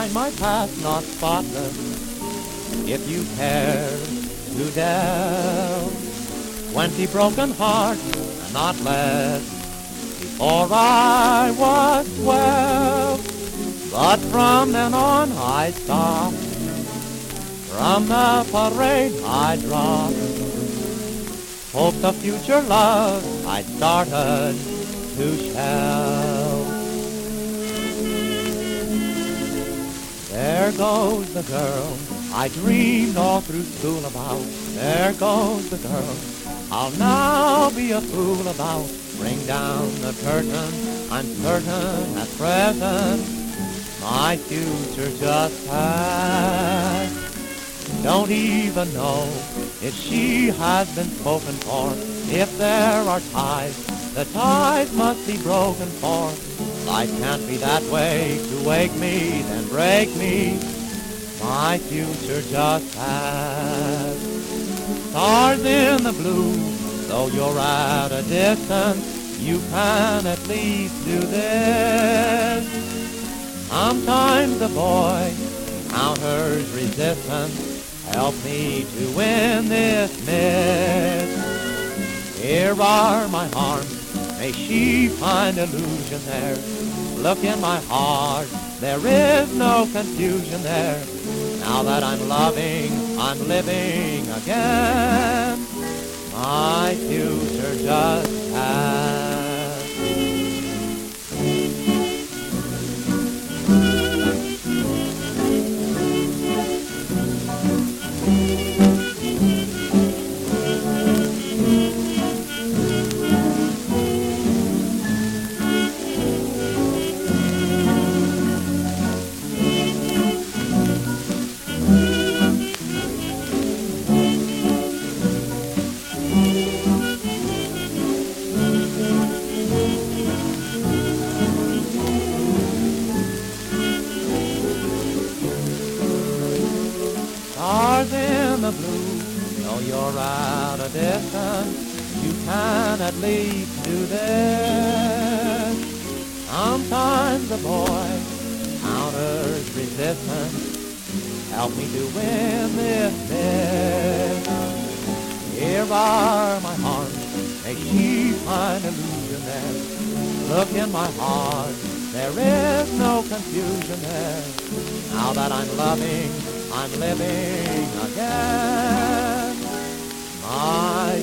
find my past not spotless, if you care to delve. 20 broken hearts, and not less, before I was 12. But from then on I stopped, from the parade I dropped. Hopes of future love I started to shelve. There goes the girl I dreamed all through school about. There goes the girl I'll now be a fool about. Bring down the curtain, I'm certain at present my future just passed. Don't even know if she has been spoken for. If there are ties, the ties must be broken for. Life can't be that way, to wake me, then break me. My future just passed. Stars in the blue, though you're at a distance, you can at least do this. Sometimes a boy encounters resistance. Help me to win this miss. Here are my arms, may she find illusion there. Look in my heart, there is no confusion there. Now that I'm loving, I'm living again. My future just passed. Stars in the blue, though you're at a distance, you can at least do this. Sometimes a boy encounters resistance. Help me to win this miss. Here are my arms, may she find illusion there. Look in my heart, there is no confusion there. Now that I'm loving, I'm living again. My